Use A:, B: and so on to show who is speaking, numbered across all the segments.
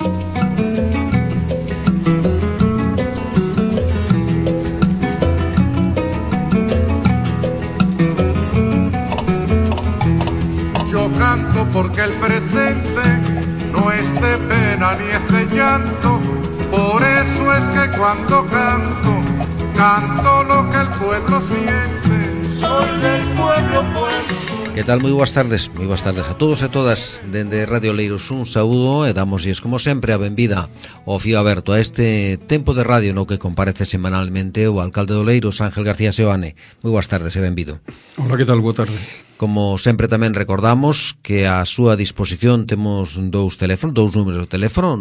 A: Yo canto porque el presente no es de pena ni es de llanto, por eso es que cuando canto, canto lo que el pueblo siente. Soy del pueblo,
B: Que tal? Moi boas tardes a todos e todas dende Radio Oleiros. Un saúdo e damosles, como sempre, a benvida ao fío aberto a este tempo de radio no que comparece semanalmente o alcalde de Oleiros, Ángel García Seoane. Moi boas tardes e benvido.
C: Hola, que tal? Boa tarde.
B: Como sempre tamén recordamos que a súa disposición temos dous números de teléfono,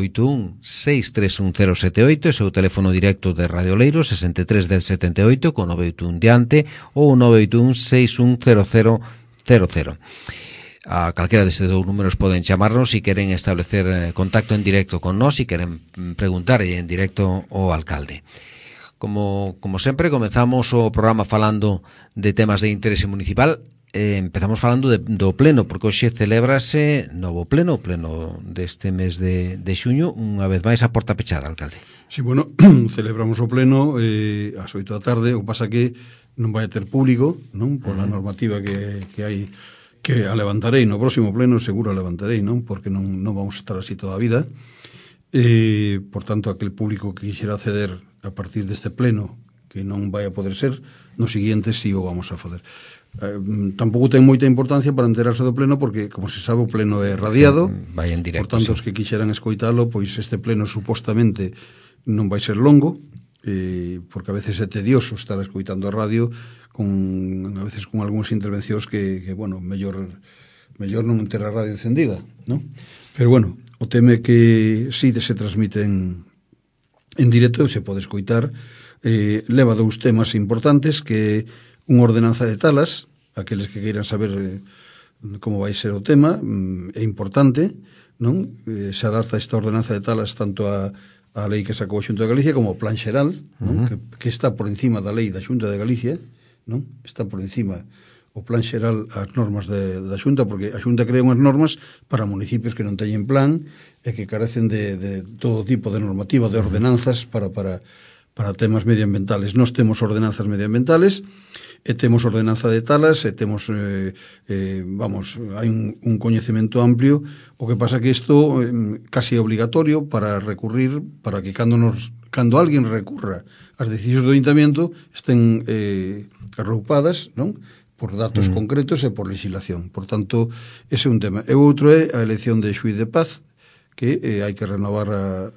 B: 981-631-078, ese é o teléfono directo de Radio Oleiros, 63-1078, con 981 diante, ou 981-610000. A calquera destes dous números poden chamarnos se queren establecer contacto en directo con nós, se queren preguntar en directo ao alcalde. Como sempre, comezamos o programa falando de temas de interese municipal. Empezamos falando do pleno, porque hoxe celebrase novo pleno, o pleno deste mes de xuño, unha vez máis a porta pechada, alcalde.
C: Sí, bueno, celebramos o pleno ás 8 da tarde, o que pasa que non vai a ter público, non? Pola normativa que hai, que a levantarei no próximo pleno, seguro a levantarei, non? Porque non vamos a estar así toda a vida. Por tanto, aquel público que quixera acceder a partir deste pleno, que non vai a poder ser, no siguiente sí o vamos a fazer. Tampouco ten moita importancia para enterarse do pleno, porque, como se sabe, o pleno é radiado.
B: Vai en directo,
C: por tanto,
B: sí.
C: Os que quixeran escoitalo, pois este pleno supostamente non vai ser longo, porque a veces é tedioso estar escoitando a radio a veces con algúns intervencións que bueno, mellor non ter a radio encendida, non? Pero bueno, o tema é que si se transmite en directo e se pode escoitar. Leva dous temas importantes, que unha ordenanza de talas, aqueles que queiran saber como vai ser o tema, é importante, non? Se adapta esta ordenanza de talas tanto a lei que sacou a Xunta de Galicia como o plan xeral, non? Que está por encima da lei da Xunta de Galicia, non? Está por encima o plan xeral as normas da Xunta, porque a Xunta crea unhas normas para municipios que non teñen plan e que carecen de todo tipo de normativa, de ordenanzas para temas medioambientales. Nós temos ordenanzas medioambientales e temos ordenanza de talas e temos hai un coñecemento amplio. O que pasa que isto casi é obligatorio para recurrir, para que cando alguén recurra as decisións do Ayuntamiento estén arroupadas, non? Por datos concretos e por legislación. Por tanto, ese é un tema. E outro é a elección de xuíz de paz, que hai que renovar a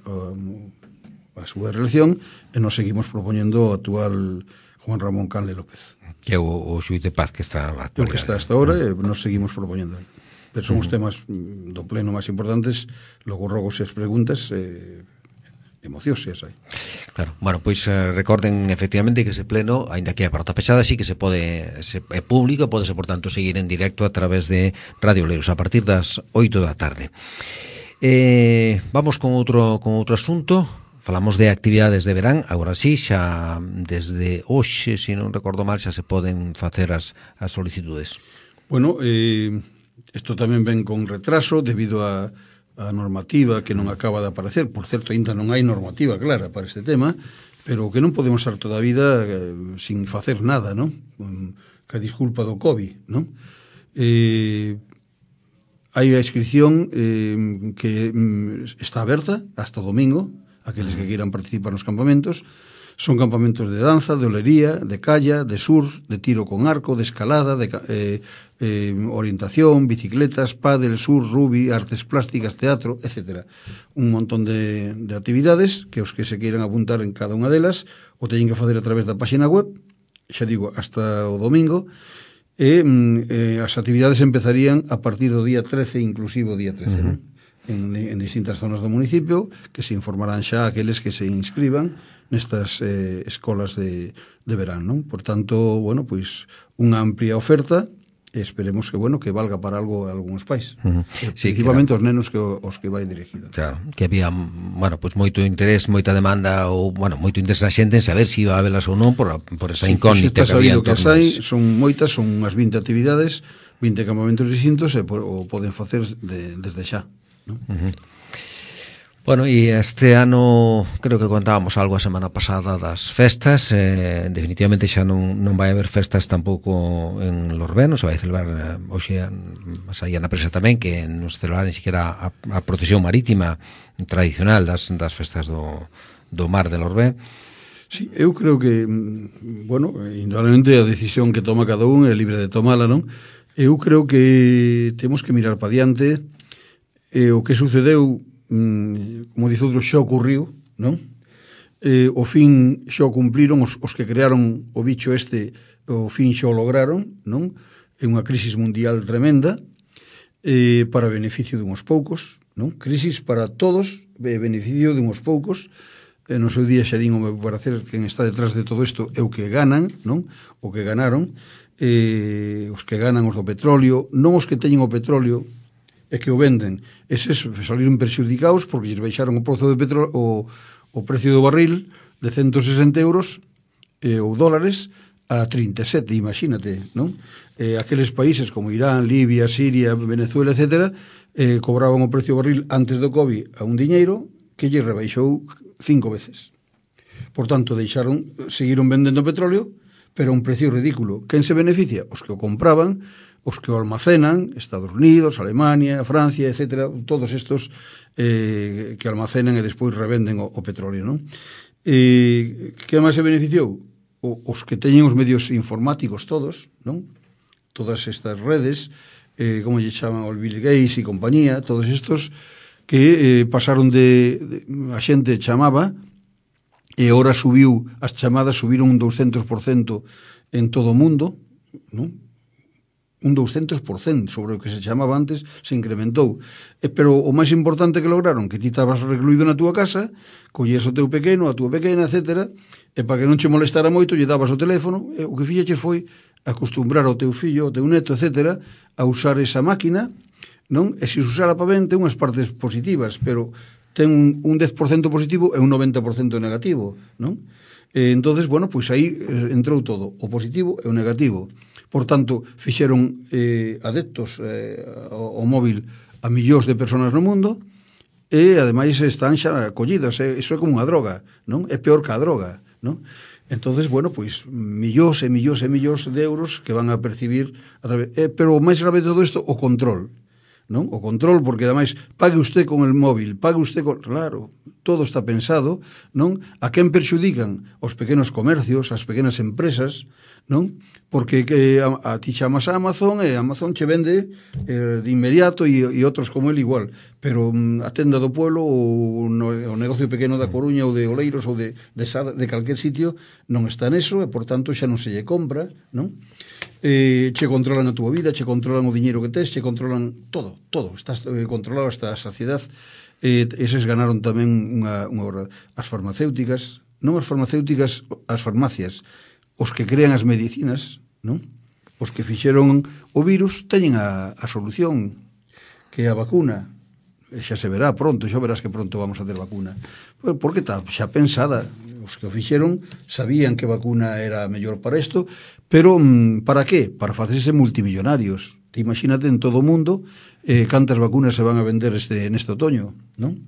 C: súa reelección, e nos seguimos propoñendo o actual Juan Ramón Canle López.
B: Que é o xuíz de paz que está
C: o que está hasta ahora, e nos seguimos propoñendo. Pero son os temas do pleno máis importantes. Logo rogos e as preguntas, emocións se as hai.
B: Claro, bueno, pois recorden efectivamente que ese pleno, aínda que a porta pechada, sí que é público, podese, por tanto, seguir en directo a través de Radio Oleiros a partir das 8 da tarde. Vamos con outro asunto. Falamos de actividades de verán. Agora sí, xa desde hoxe, se non recordo mal, xa se poden facer as solicitudes.
C: Bueno, isto tamén ven con retraso debido a normativa que non acaba de aparecer. Por certo, ainda non hai normativa clara para este tema, pero que non podemos estar toda a vida sin facer nada, non? Que a disculpa do COVID, non? Hai a inscripción que está aberta hasta o domingo, aqueles que queiran participar nos campamentos. Son campamentos de danza, de olería, de calla, de surf, de tiro con arco, de escalada, de orientación, bicicletas, pádel, surf, rugby, artes plásticas, teatro, etc. Un montón de actividades que os que se queiran apuntar en cada unha delas o teñen que facer a través da página web, xa digo, hasta o domingo, e as actividades empezarían a partir do día 13, inclusive o día 13, non? En distintas zonas do municipio, que se informarán xa aqueles que se inscriban nestas escolas de verán, non? Por tanto, bueno, pois unha amplia oferta, e esperemos que, bueno, que valga para algo a algúns pais. Sí, principalmente os nenos os que vai dirigido.
B: Claro, que había, bueno, pois moito interés, moita demanda, ou, bueno, moito interés na xente en saber se iba a habelas ou non por esa incógnita que había en torno a
C: eso. Son moitas, son unhas 20 actividades, 20 campamentos distintos, e poden facer desde xa.
B: Bueno, e este ano creo que contábamos algo a semana pasada das festas, definitivamente xa non vai haber festas tampouco en Lorbén, non se vai celebrar hoxe, saía na presa tamén que non se celebrar ni siquiera a procesión marítima tradicional das festas do mar de Lorbén.
C: Sí, eu creo que, bueno, indudablemente a decisión que toma cada un é libre de tomala, non? Eu creo que temos que mirar para diante, o que sucedeu, como dice outro, xa ocurriu, non? O fin xa o cumpliron os que crearon o bicho este, o fin xa o lograron, non? É unha crisis mundial tremenda, para beneficio dunhos poucos, non? Crisis para todos, beneficio dunhos poucos. No seu día xa din, o meu parecer, quen está detrás de todo isto é o que ganan, non? O que ganaron, os que ganan os do petróleo, non os que teñen o petróleo e que o venden. Eses saliron perxudicados porque lles baixaron o prezo do petróleo, o precio do barril de 160 euros ou dólares a 37, imagínate, non? Aqueles países como Irán, Libia, Siria, Venezuela, etc., cobraban o precio do barril antes do COVID a un diñeiro que lle rebaixou 5 veces. Por tanto, seguiron vendendo petróleo, pero a un precio ridículo. Quen se beneficia? Os que o compraban, os que o almacenan, Estados Unidos, Alemania, Francia, etc., todos estos que almacenan e despois revenden o petróleo, non? Que máis se beneficiou? Os que teñen os medios informáticos todos, non? Todas estas redes, como lle chaman, o Bill Gates e compañía, todos estos que pasaron a xente chamaba e ahora as chamadas subiron un 200% en todo o mundo, non? Un 200% sobre o que se chamaba antes, se incrementou. Pero o máis importante que lograron, que ti estabas recluído na túa casa, collías o teu pequeno, a túa pequena, etc., e para que non che molestara moito, lle dabas o teléfono, e o que fixeches foi acostumbrar o teu fillo, o teu neto, etc., a usar esa máquina, non? E se usara para ben, ten unhas partes positivas, pero ten un 10% positivo e un 90% negativo, non? Entonces, bueno, pois aí entrou todo, o positivo e o negativo. Por tanto, fixeron adeptos ao móvil a millóns de persoas no mundo e, ademais, están xa collidas. Iso é como unha droga, non? É peor que a droga, non? Entonces, bueno, pois, millóns e millóns e millóns de euros que van a percibir pero o máis grave de todo isto, o control, non? O control, porque, ademais, pague usted con el móvil, pague usted con... Claro, todo está pensado, non? A quen perxudican? Os pequenos comercios, as pequenas empresas, non? Porque a ti chamas a Amazon e Amazon che vende de inmediato e outros como el igual, pero a tenda do pueblo ou o negocio pequeno da Coruña ou de Oleiros ou de calquer sitio non está neso e, por tanto, xa non se lle compra, non? Che controlan a túa vida, che controlan o diñeiro que tes, che controlan todo, estás controlado hasta a saciedad. Eses ganaron tamén unha verdade. As farmacéuticas, non as farmacéuticas, as farmacias, os que crean as medicinas, non? Os que fixeron o virus teñen a solución, que é a vacuna. Xa se verá pronto, xa verás que pronto vamos a ter vacuna. Porque está xa pensada. Os que o fixeron sabían que vacuna era mellor para isto, pero para que? Para facerse multimillonarios. Te imagínate en todo o mundo cantas vacunas se van a vender neste otoño, non?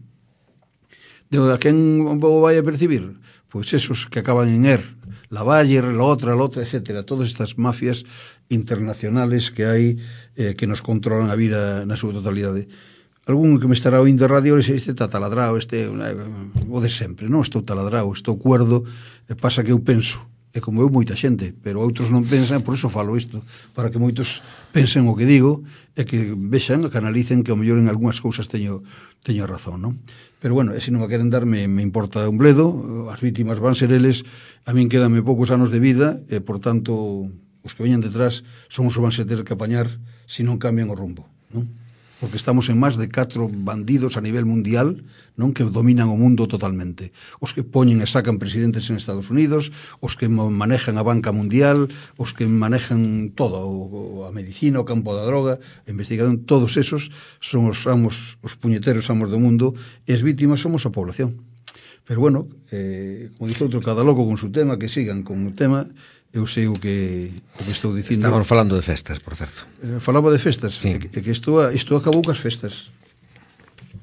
C: A quen o vai a percibir? Pois esos que acaban en la Bayer, la otra, etc. Todas estas mafias internacionales que hai que nos controlan a vida na súa totalidade. Algún que me estará oindo radio e este está taladrado, o de sempre, non? Estou taladrado, estou cuerdo, pasa que eu penso, e como eu moita xente, pero outros non pensan, por iso falo isto, para que moitos pensen o que digo e que vexan, que analicen que ao mellor en algunhas cousas teño razón, non? Pero bueno, se non a queren dar, me importa un bledo, as vítimas van ser eles, a min quedanme poucos anos de vida, e, por tanto, os que veñan detrás son os que van se ter que apañar se non cambian o rumbo, non? Porque estamos en máis de 4 bandidos a nivel mundial, non, que dominan o mundo totalmente. Os que poñen e sacan presidentes en Estados Unidos, os que manejan a banca mundial, os que manejan todo, a medicina, o campo da droga, a investigación, todos esos son os puñeteros amos do mundo, e as vítimas somos a población. Pero bueno, como dice outro, cada loco con su tema, que sigan con o tema. Eu sei o que estou dicindo.
B: Estamos falando de festas, por certo.
C: Falaba de festas,
B: sí.
C: Que isto acabou cas festas.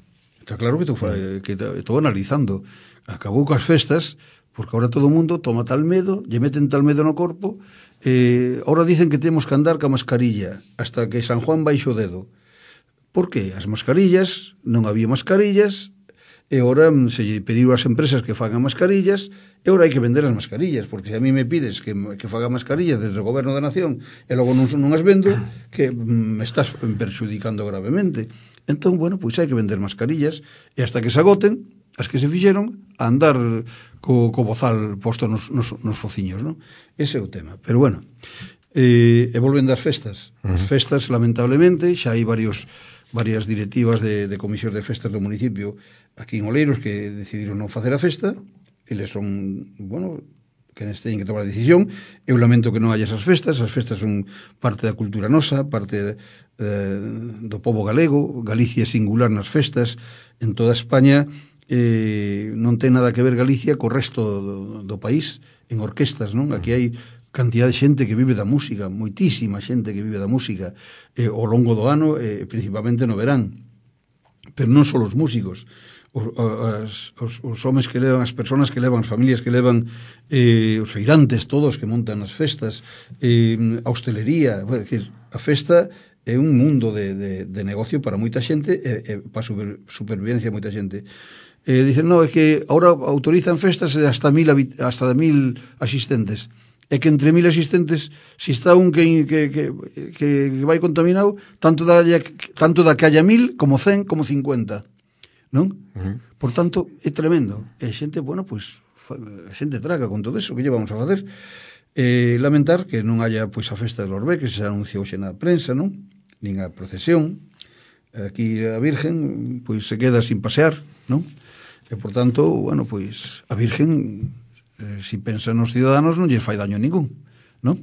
C: Está claro que estou analizando. Acabou coas festas, porque ahora todo o mundo toma tal medo, lle meten tal medo no corpo, ahora dicen que temos que andar ca mascarilla hasta que San Juan baixe o dedo. Por que? As mascarillas, non había mascarillas, e agora se lle pediu ás empresas que fagan mascarillas, e agora hai que vender as mascarillas, porque se a mí me pides que faga mascarillas desde o Goberno da Nación e logo non as vendo, que me estás perxudicando gravemente. Entón, bueno, pois hai que vender mascarillas, e hasta que se agoten, as que se fixeron, a andar co bozal posto nos fociños, non? Ese é o tema. Pero bueno, e volvendo ás festas. As festas, lamentablemente, xa hai varias directivas de comisións de festas do municipio aquí en Oleiros que decidiron non facer a festa. Eles son, bueno, que nes teñen que tomar a decisión. Eu lamento que non haya esas festas. As festas son parte da cultura nosa, parte do pobo galego. Galicia é singular nas festas. En toda España non ten nada que ver Galicia co resto do país en orquestas, non? Aquí hai cantidad de xente que vive da música, moitísima xente que vive da música ao longo do ano, principalmente no verán. Pero non só os músicos, os homes que levan, as persoas que levan, as familias que levan, os feirantes todos que montan as festas, a hostelería, é dicir, a festa é un mundo de negocio para moita xente e para supervivencia moita xente. Dicen, no, é que ahora autorizan festas hasta 1.000 asistentes. É que entre 1.000 asistentes, se está un que vai contaminado, tanto dá que haya 1.000 como 100 como 50, non? Por tanto, é tremendo. E a xente, bueno, pois a xente traga con todo eso, que lle vamos a facer? Lamentar que non haya pois a festa de Lorbe, que se anunciou xe na prensa, non? Nin a procesión. Aquí a Virgen pois se queda sin pasear, non? E por tanto, bueno, pois a Virgen, si pensa nos ciudadanos, non lle fai daño ningún, non?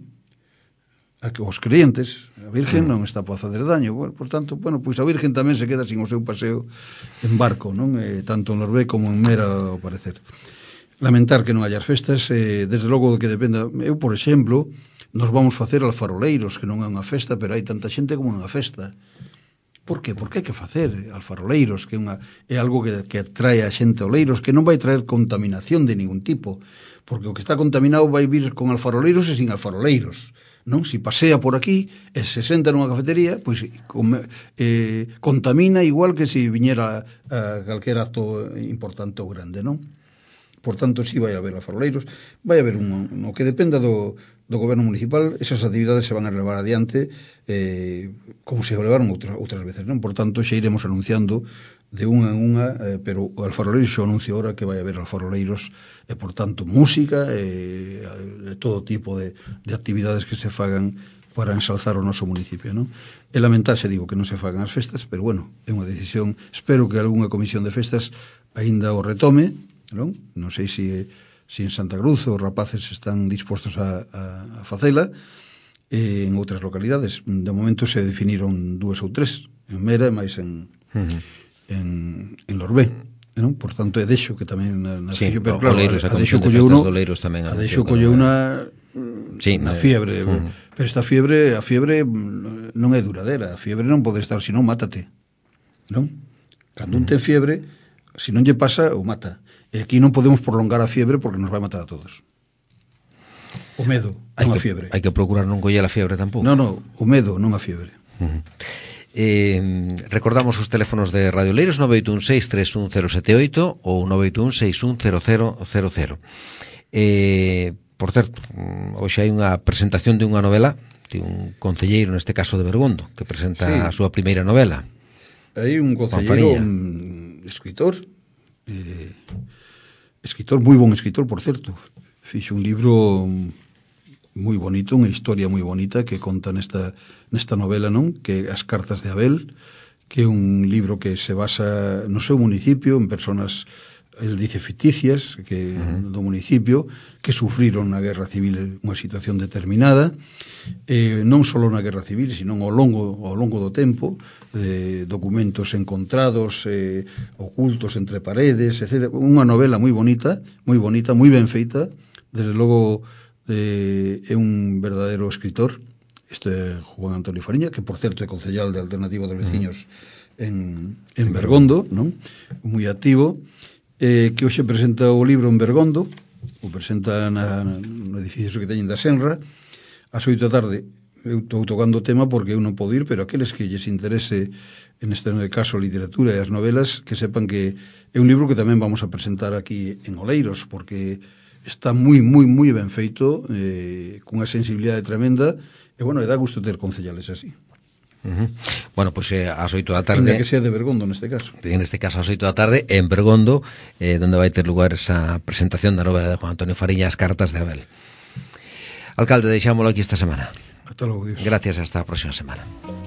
C: Os creyentes, a Virgen non está para fazer daño. Bueno, por tanto, bueno, pois a Virgen tamén se queda sin o seu paseo en barco, non? Tanto en Lorbe como en Mera, ao parecer. Lamentar que non haya festas, desde logo que dependa. Eu, por exemplo, nos vamos facer alfaroleiros, que non é unha festa, pero hai tanta xente como unha festa. Por que? Porque hai que facer alfaroleiros, que é algo que atrae a xente a Oleiros, que non vai traer contaminación de ningún tipo, porque o que está contaminado vai vir con alfaroleiros e sin alfaroleiros, non? Si pasea por aquí e se senta nunha cafetería, pois contamina igual que se viñera a calquer acto importante ou grande, non? Por tanto, si vai haber alfaroleiros, vai haber no que dependa do goberno municipal, esas actividades se van a levar adiante como se levaron outras veces, non? Por tanto, xa iremos anunciando de unha en unha, pero o alfaroleiro xo anuncio ahora que vai haber alfaroleiros e, por tanto, música e todo tipo de actividades que se fagan para ensalzar o noso municipio, non? E lamentar, xa digo, que non se fagan as festas, pero, bueno, é unha decisión. Espero que algunha comisión de festas aínda o retome, non sei se en Santa Cruz os rapaces están dispostos a facela, en outras localidades. De momento se definiron 2 ou 3, en Mera e máis en Lorbe, non? Por tanto, é deixo que tamén nas
B: sí,
C: pero claro, a deixo colleu unha na fiebre, pero esta fiebre, a fiebre non é duradera, a fiebre non pode estar, senón mátate, non? Cando un ten fiebre, se non lle pasa, o mata. E aquí non podemos prolongar a fiebre porque nos vai matar a todos. O medo, non a fiebre.
B: Hai que procurar non coller a fiebre tampouco.
C: Non, o medo, non a fiebre.
B: Recordamos os teléfonos de Radio Oleiros 981631078 ou 981610000. Por certo, hoxe hai unha presentación de unha novela de un concelleiro, neste caso de Bergondo, que presenta a súa primeira novela.
C: Hai un concelleiro, escritor, moi bon escritor, por certo. Fixo un libro moi bonito, unha historia moi bonita que conta nesta novela, non? Que As cartas de Abel, que é un libro que se basa no seu municipio, en personas, el dice ficticias, que do municipio, que sufriron na guerra civil unha situación determinada, non só na guerra civil, sino ao longo do tempo, de documentos encontrados, ocultos entre paredes, etc. Unha novela moi bonita, moi ben feita. Desde logo é un verdadeiro escritor. Este é Juan Antonio Fariña, que por certo é concellal de Alternativa dos Veciños en Bergondo, non? Moi activo, que hoxe presenta o libro en Bergondo, o presenta no edificio que teñen da Senra, ás 8 da tarde. Eu estou tocando o tema porque eu non podo ir, pero aqueles que lles interese, en este caso, a literatura e as novelas, que sepan que é un libro que tamén vamos a presentar aquí en Oleiros, porque está moi ben feito, cunha sensibilidade tremenda, e, bueno, dá gusto ter concellales así.
B: Bueno, pois ás 8 da tarde,
C: ainda que sea de Bergondo neste caso.
B: Neste caso ás 8 da tarde en Bergondo, donde vai ter lugar esa presentación da novela de Juan Antonio Fariña, As cartas de Abel. Alcalde, deixámolo aquí esta semana.
C: Hasta logo, Dios.
B: Gracias, hasta a próxima semana.